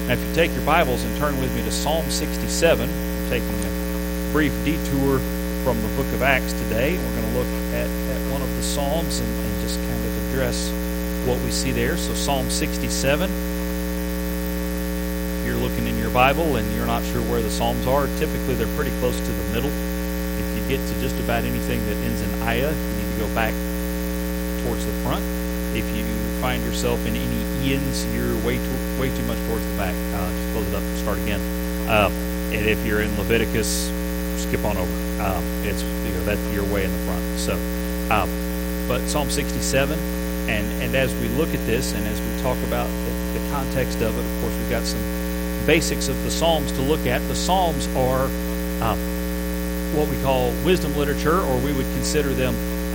Now, if you take your Bibles and turn with me to Psalm 67, I'm taking a brief detour from the book of Acts today. We're going to look at one of the Psalms and just kind of address what we see there. So Psalm 67, if you're looking in your Bible and you're not sure where the Psalms are, typically they're pretty close to the middle. If you get to just about anything that ends in ayah, you need to go back towards the front. If you find yourself in any Ians, you're way too much towards the back. Just close it up and start again. And if you're in Leviticus, skip on over. It's that's your way in the front. So, but Psalm 67, and as we look at this and as we talk about the context of it, of course, we've got some basics of the Psalms to look at. The Psalms are what we call wisdom literature, or we would consider them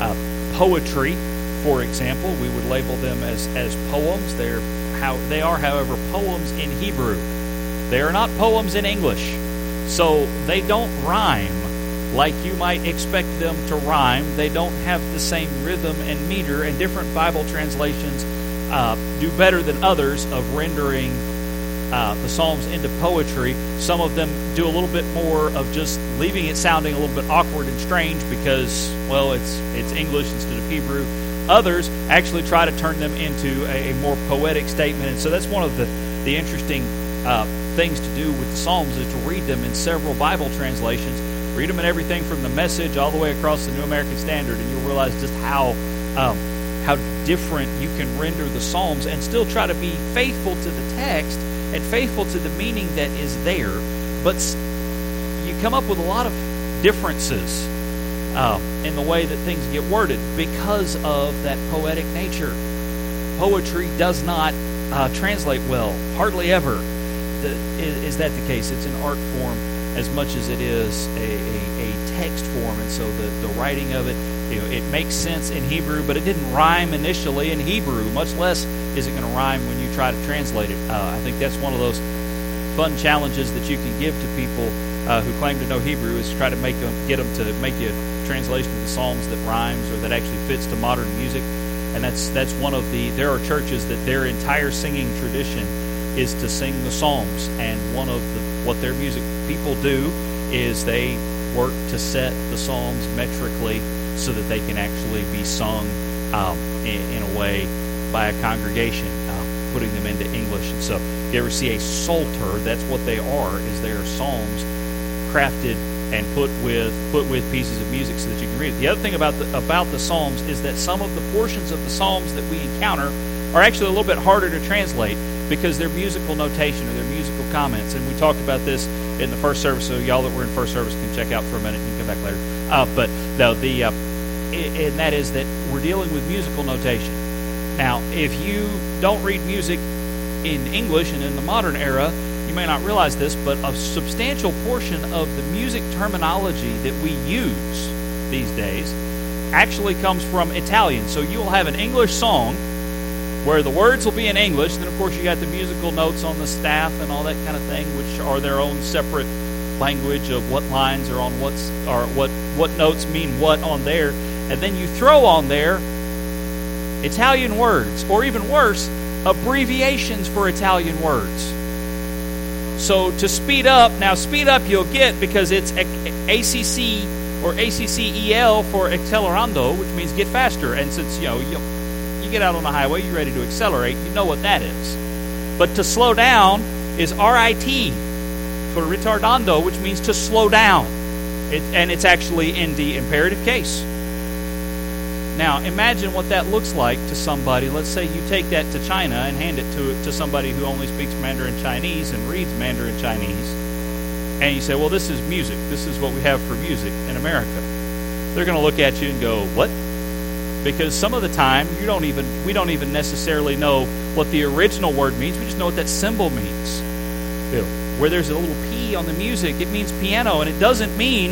poetry. For example, we would label them as poems. They are, however, poems in Hebrew. They are not poems in English. So they don't rhyme like you might expect them to rhyme. They don't have the same rhythm and meter, and different Bible translations do better than others of rendering the Psalms into poetry. Some of them do a little bit more of just leaving it sounding a little bit awkward and strange because, well, it's English instead of Hebrew. Others actually try to turn them into a more poetic statement. And so that's one of the interesting things to do with the Psalms is to read them in several Bible translations. Read them in everything from the Message all the way across the New American Standard, and you'll realize just how different you can render the Psalms and still try to be faithful to the text and faithful to the meaning that is there. But you come up with a lot of differences in the way that things get worded because of that poetic nature. Poetry does not translate well, hardly ever is that the case. It's an art form as much as it is a text form, and so the writing of it, it makes sense in Hebrew, but it didn't rhyme initially in Hebrew, much less is it going to rhyme when you try to translate it. I think that's one of those fun challenges that you can give to people who claim to know Hebrew, is try to get them to make you a translation of the Psalms that rhymes or that actually fits to modern music. And that's one of there are churches that their entire singing tradition is to sing the Psalms, and one of what their music people do is they work to set the Psalms metrically so that they can actually be sung in a way by a congregation, putting them into English. And so if you ever see a psalter, that's what they are, is they are psalms crafted and put with pieces of music so that you can read it. The other thing about the Psalms is that some of the portions of the Psalms that we encounter are actually a little bit harder to translate because they're musical notation or they're musical comments. And we talked about this in the first service, so y'all that were in first service can check out for a minute and come back later. But no, and that is that we're dealing with musical notation. Now, if you don't read music in English and in the modern era, you may not realize this, but a substantial portion of the music terminology that we use these days actually comes from Italian. So you will have an English song where the words will be in English, then of course you got the musical notes on the staff and all that kind of thing, which are their own separate language of what lines are on what notes mean what on there, and then you throw on there Italian words, or even worse, abbreviations for Italian words. So to speed up you'll get, because it's ACC or ACCEL for accelerando, which means get faster. And since you get out on the highway, you're ready to accelerate, you know what that is. But to slow down is RIT for retardando, which means to slow down. And it's actually in the imperative case. Now, imagine what that looks like to somebody. Let's say you take that to China and hand it to somebody who only speaks Mandarin Chinese and reads Mandarin Chinese. And you say, well, this is music. This is what we have for music in America. They're going to look at you and go, what? Because some of the time, we don't even necessarily know what the original word means. We just know what that symbol means. Where there's a little P on the music, it means piano, and it doesn't mean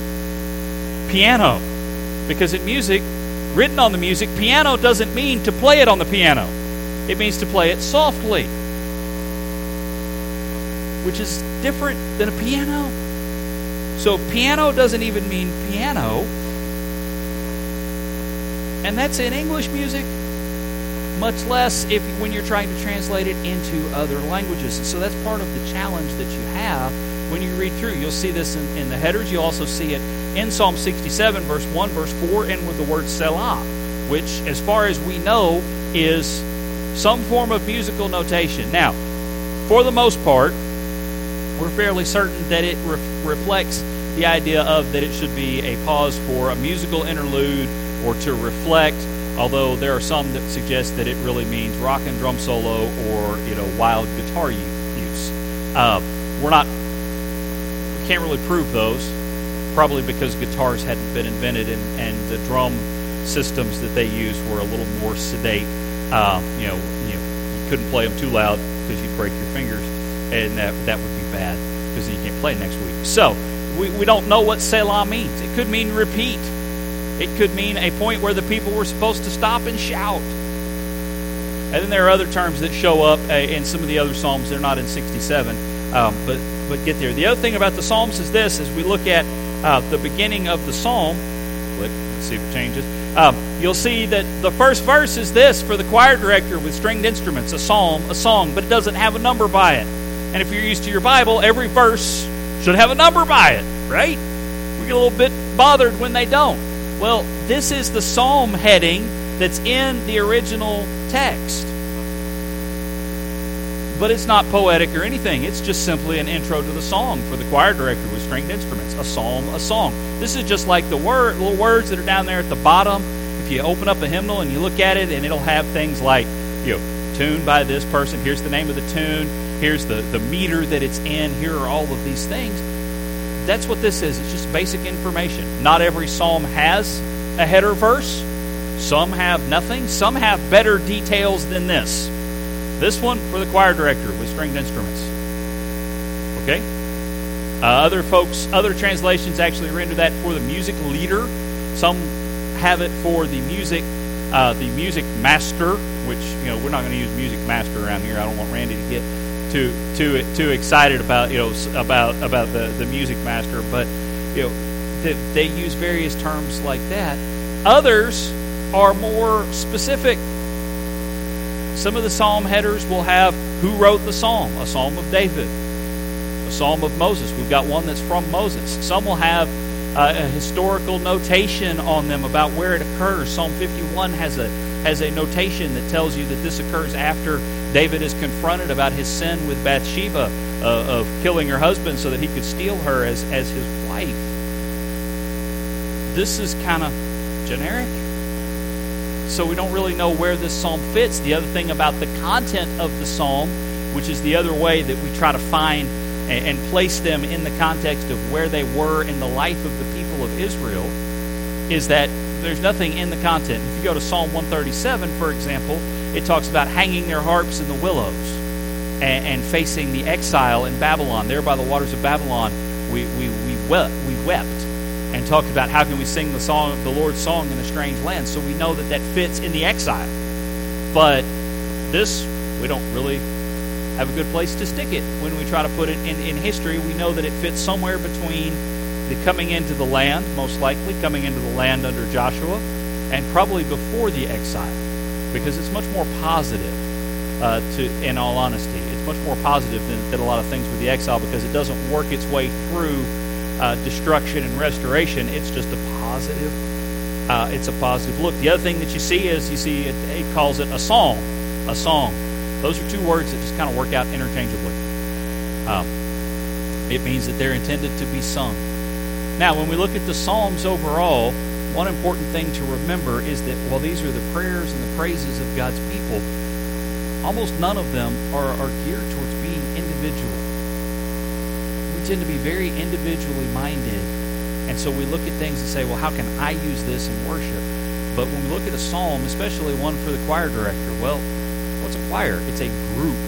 piano. Because in music, written on the music, piano doesn't mean to play it on the piano. It means to play it softly, which is different than a piano. So piano doesn't even mean piano, and that's in English music. much less when you're trying to translate it into other languages. And so that's part of the challenge that you have when you read through. You'll see this in the headers. You'll also see it in Psalm 67, verse 1, verse 4, and with the word Selah, which, as far as we know, is some form of musical notation. Now, for the most part, we're fairly certain that it reflects the idea of that it should be a pause for a musical interlude or to reflect, although there are some that suggest that it really means rock and drum solo or, wild guitar use. We can't really prove those, probably because guitars hadn't been invented and the drum systems that they used were a little more sedate. You couldn't play them too loud because you'd break your fingers, and that would be bad because then you can't play next week. So we don't know what Selah means. It could mean repeat. It could mean a point where the people were supposed to stop and shout. And then there are other terms that show up in some of the other Psalms. They're not in 67, but get there. The other thing about the Psalms is this: as we look at the beginning of the Psalm, let's see if it changes. You'll see that the first verse is this for the choir director with stringed instruments, a psalm, a song, but it doesn't have a number by it. And if you're used to your Bible, every verse should have a number by it, right? We get a little bit bothered when they don't. Well, this is the psalm heading that's in the original text. But it's not poetic or anything. It's just simply an intro to the song for the choir director with stringed instruments. A psalm, a song. This is just like the little words that are down there at the bottom. If you open up a hymnal and you look at it, and it'll have things like, tuned by this person. Here's the name of the tune. Here's the meter that it's in. Here are all of these things. That's what this is. It's just basic information. Not every psalm has a header verse. Some have nothing. Some have better details than this. This one for the choir director with stringed instruments. Okay? Other translations actually render that for the music leader. Some have it for the music master, which we're not going to use music master around here. I don't want Randy to get too excited about about the music master, but they use various terms like that. Others are more specific. Some of the psalm headers will have who wrote the psalm, a psalm of David, a psalm of Moses. We've got one that's from Moses. Some will have a historical notation on them about where it occurs. Psalm 51 has a notation that tells you that this occurs after David is confronted about his sin with Bathsheba of killing her husband so that he could steal her as his wife. This is kind of generic, so we don't really know where this psalm fits. The other thing about the content of the psalm, which is the other way that we try to find and place them in the context of where they were in the life of the people of Israel, is that there's nothing in the content. If you go to Psalm 137, for example, it talks about hanging their harps in the willows and facing the exile in Babylon. There by the waters of Babylon, we wept and talked about how can we sing the Lord's song in a strange land. So we know that fits in the exile. But this, we don't really have a good place to stick it. When we try to put it in history, we know that it fits somewhere between the coming into the land, most likely coming into the land under Joshua, and probably before the exile, because it's much more positive, in all honesty. It's much more positive than a lot of things with the exile, because it doesn't work its way through destruction and restoration. It's just a positive. It's a positive look. The other thing that you see is it calls it a psalm, a song. Those are two words that just kind of work out interchangeably. It means that they're intended to be sung. Now, when we look at the Psalms overall, one important thing to remember is that while these are the prayers and the praises of God's people, almost none of them are geared towards being individual. We tend to be very individually minded, and so we look at things and say, well, how can I use this in worship? But when we look at a psalm, especially one for the choir director, well, what's a choir? It's a group.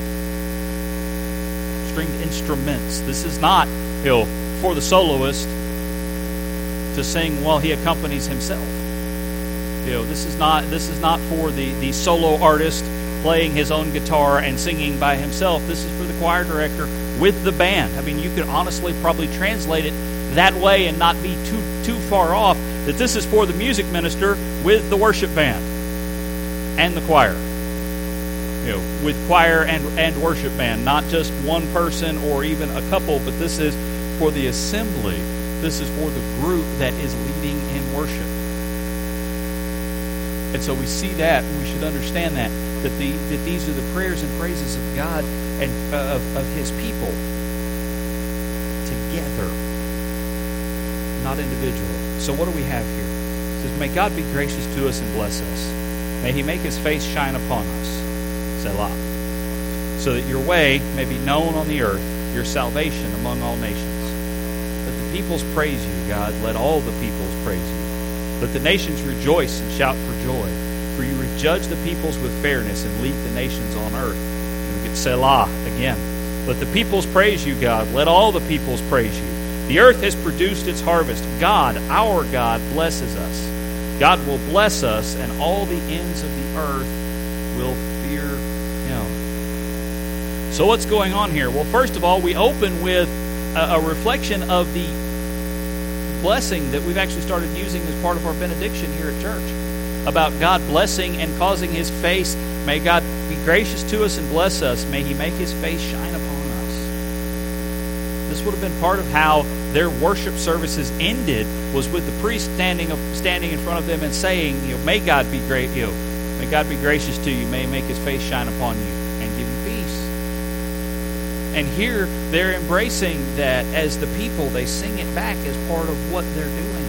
Stringed instruments. This is not, for the soloist to sing while he accompanies himself. This is not for the solo artist playing his own guitar and singing by himself. This is for the choir director with the band. I mean, you could honestly probably translate it that way and not be too far off, that this is for the music minister with the worship band. and the choir. With choir and worship band, not just one person or even a couple, but this is for the assembly. This is for the group that is leading in worship. And so we see that, and we should understand that these are the prayers and praises of God and of His people together, not individually. So what do we have here? It says, may God be gracious to us and bless us. May He make His face shine upon us. Selah. So that your way may be known on the earth, your salvation among all nations. Let the peoples praise you, God. Let all the peoples praise you. Let the nations rejoice and shout for joy. For you judge the peoples with fairness and lead the nations on earth. And we get Selah again. Let the peoples praise you, God. Let all the peoples praise you. The earth has produced its harvest. God, our God, blesses us. God will bless us, and all the ends of the earth will fear Him. So what's going on here? Well, first of all, we open with a reflection of the blessing that we've actually started using as part of our benediction here at church, about God blessing and causing His face. May God be gracious to us and bless us. May He make His face shine upon us. This would have been part of how their worship services ended, was with the priest standing in front of them and saying, may God be great, may God be gracious to you. May He make His face shine upon you and give you peace. And here they're embracing that as the people. They sing it back as part of what they're doing.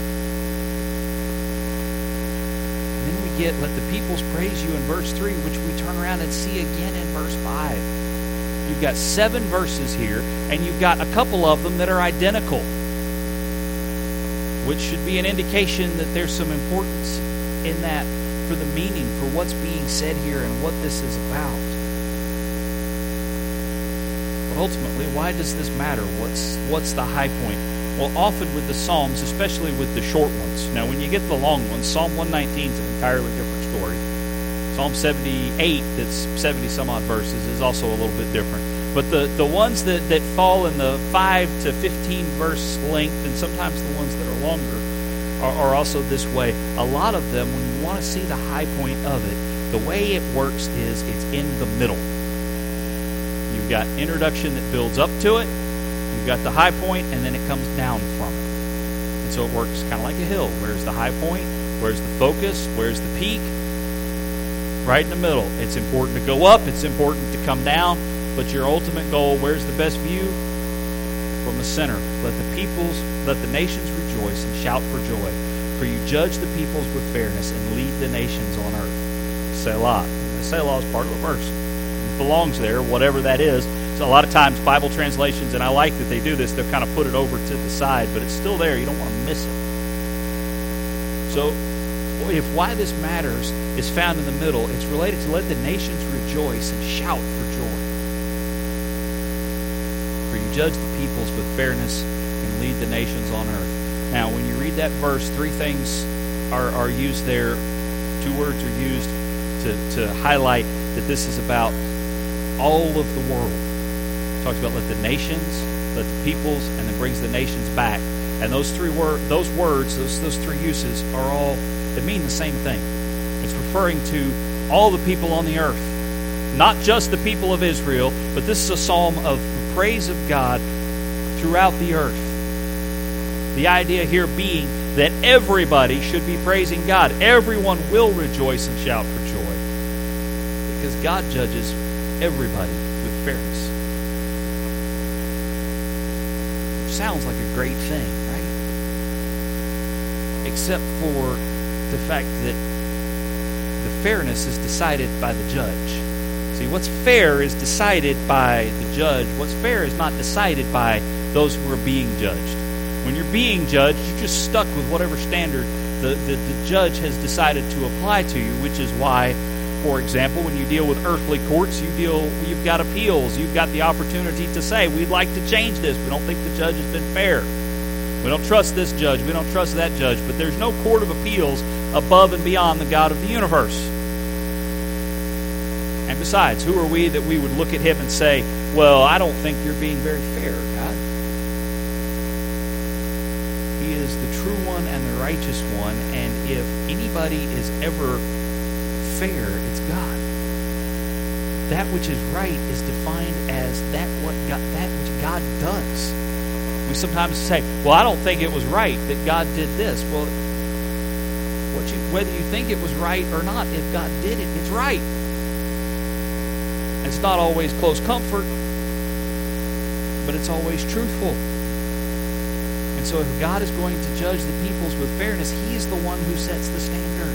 And then we get, let the peoples praise you in verse 3, which we turn around and see again in verse 5. You've got 7 verses here, and you've got a couple of them that are identical, which should be an indication that there's some importance in that for the meaning, for what's being said here and what this is about. But ultimately, why does this matter? What's the high point? Well, often with the Psalms, especially with the short ones. Now, when you get the long ones, Psalm 119 is an entirely different story. Psalm 78, that's 70-some-odd verses, is also a little bit different. But the ones that fall in the 5 to 15 verse length, and sometimes the ones that are longer, are also this way. A lot of them, when you want to see the high point of it, the way it works is it's in the middle. You've got introduction that builds up to it, you've got the high point, and then it comes down from it. And so it works kind of like a hill. Where's the high point? Where's the focus? Where's the peak? Right in the middle. It's important to go up, it's important to come down, but your ultimate goal, where's the best view? From the center. Let the nations rejoice and shout for joy, for you judge the peoples with fairness and lead the nations on earth. Selah. The Selah is part of the verse. It belongs there, whatever that is. So a lot of times Bible translations, and I like that they do this, they'll kind of put it over to the side, but it's still there. You don't want to miss it. So if why this matters is found in the middle, it's related to let the nations rejoice and shout for joy. For you judge the peoples with fairness and lead the nations on earth. Now, when you read that verse, 3 things are used there. 2 words are used to highlight that this is about all of the world. It talks about let the nations, let the peoples, and then brings the nations back. And those 3 those 3 uses are all, they mean the same thing. It's referring to all the people on the earth, not just the people of Israel, but this is a psalm of praise of God throughout the earth. The idea here being that everybody should be praising God. Everyone will rejoice and shout for joy because God judges everybody with fairness. Sounds like a great thing, right? Except for the fact that the fairness is decided by the judge. See, what's fair is decided by the judge. What's fair is not decided by those who are being judged. When you're being judged, you're just stuck with whatever standard the judge has decided to apply to you, which is why, for example, when you deal with earthly courts, you've got appeals. You've got the opportunity to say, we'd like to change this. We don't think the judge has been fair. We don't trust this judge. We don't trust that judge. But there's no court of appeals above and beyond the God of the universe. And besides, who are we that we would look at Him and say, well, I don't think you're being very fair, God. He is the true one and the righteous one. And if anybody is ever fair, it's God. That which is right is defined as that which God does. We sometimes say, well, I don't think it was right that God did this. Well, whether you think it was right or not, if God did it, it's right. It's not always close comfort, but it's always truthful. And so if God is going to judge the peoples with fairness, He is the one who sets the standard.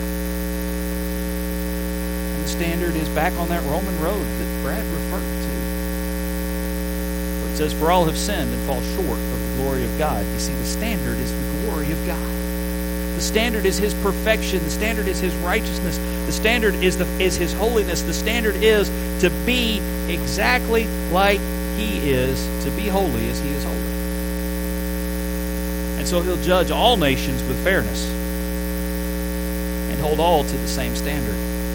And the standard is back on that Roman road that Brad referred to. Where it says, for all have sinned and fall short of the glory of God. You see, the standard is the glory of God. The standard is His perfection. The standard is His righteousness. The standard is His holiness. The standard is to be exactly like He is, to be holy as He is holy. And so He'll judge all nations with fairness and hold all to the same standard.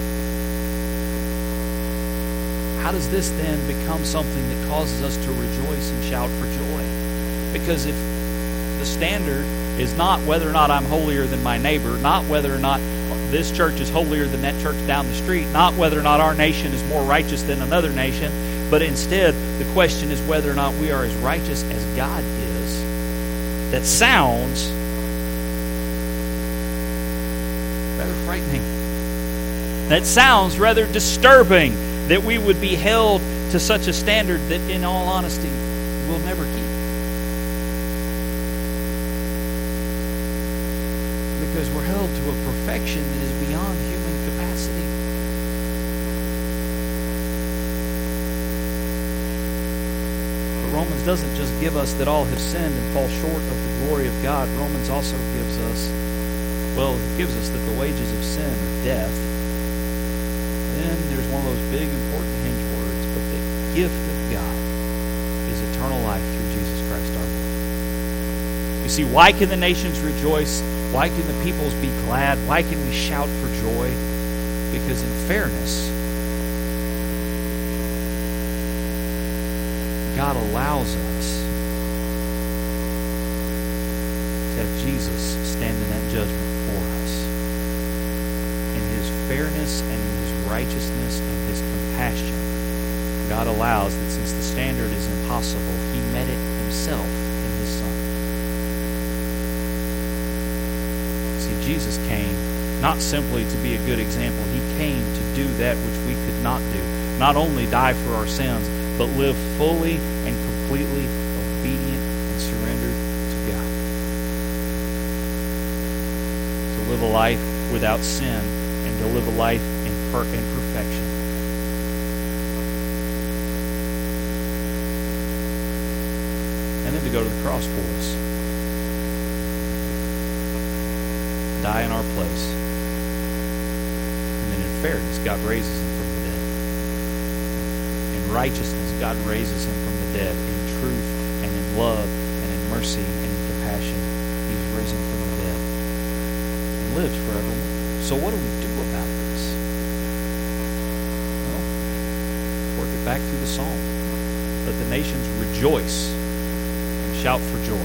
How does this then become something that causes us to rejoice and shout for joy? Because if the standard is not whether or not I'm holier than my neighbor, not whether or not this church is holier than that church down the street, not whether or not our nation is more righteous than another nation, but instead the question is whether or not we are as righteous as God is. That sounds rather frightening. That sounds rather disturbing, that we would be held to such a standard that, in all honesty, we'll never keep. Because we're held to a perfection that is beyond human capacity. But Romans doesn't just give us that all have sinned and fall short of the glory of God. Romans also gives us, it gives us that the wages of sin are death. Then there's one of those big important hinge words, but the gift of God is eternal life through Jesus Christ our Lord. You see, why can the nations rejoice? Why can the peoples be glad? Why can we shout for joy? Because in fairness, God allows us to have Jesus stand in that judgment for us. In His fairness and in His righteousness and His compassion, God allows that since the standard is impossible, He met it Himself in His Son. Jesus came not simply to be a good example. He came to do that which we could not do. Not only die for our sins, but live fully and completely obedient and surrendered to God. To live a life without sin and to live a life in perfection. And then to go to the cross for us. Die in our place. And then in fairness, God raises Him from the dead. In righteousness, God raises Him from the dead. In truth and in love and in mercy and in compassion, He's risen from the dead and lives forevermore. So what do we do about this? Well, work it back through the psalm. Let the nations rejoice and shout for joy.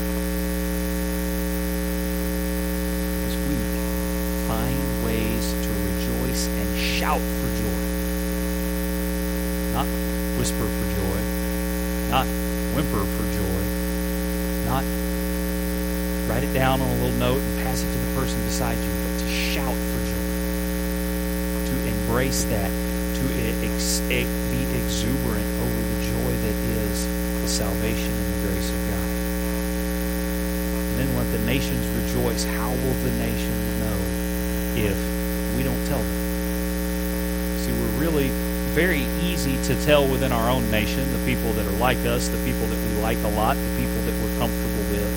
Shout for joy. Not whisper for joy. Not whimper for joy. Not write it down on a little note and pass it to the person beside you, but to shout for joy. To embrace that. To be exuberant over the joy that is the salvation and the grace of God. And then let the nations rejoice. How will the nations know if we don't tell them? We're really very easy to tell within our own nation, the people that are like us, the people that we like a lot, the people that we're comfortable with.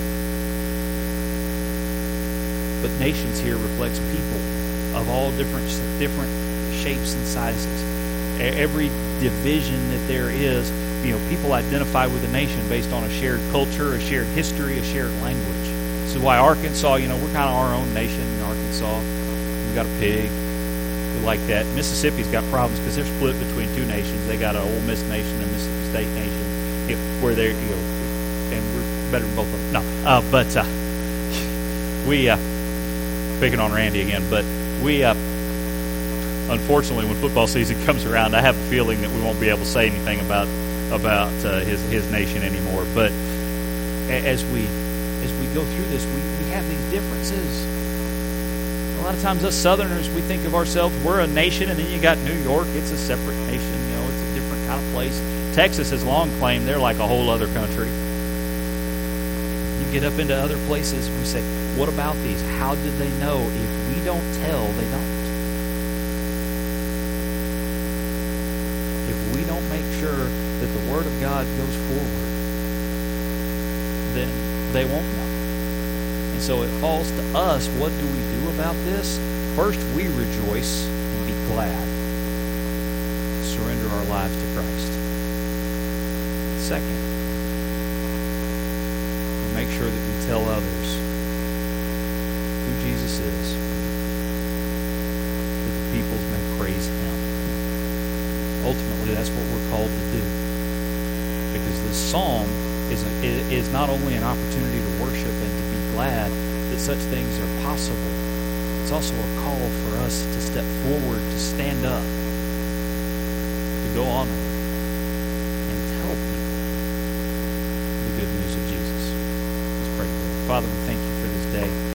But nations here reflects people of all different shapes and sizes. Every division that there is, people identify with a nation based on a shared culture, a shared history, a shared language. This is why Arkansas, we're kind of our own nation in Arkansas. We've got a pig. Like that. Mississippi's got problems because they're split between two nations. They got an Ole Miss nation and a Mississippi State nation, where they're, and we're better than both of them. No, but we picking on Randy again, but we unfortunately, when football season comes around, I have a feeling that we won't be able to say anything about his nation anymore. But as we go through this, we have these differences. A lot of times, us Southerners, we think of ourselves, we're a nation, and then you got New York. It's a separate nation. It's a different kind of place. Texas has long claimed they're like a whole other country. You get up into other places, we say, what about these? How did they know? If we don't tell, they don't. If we don't make sure that the Word of God goes forward, then they won't know. And so it falls to us, what do we do about this? First, we rejoice and be glad. Surrender our lives to Christ. Second, we make sure that we tell others who Jesus is, that the peoples may praise Him. Ultimately, that's what we're called to do. Because this psalm is not only an opportunity to worship and to be glad that such things are possible, it's also a call for us to step forward, to stand up, to go onward, and tell people the good news of Jesus. Let's pray. Father, we thank you for this day.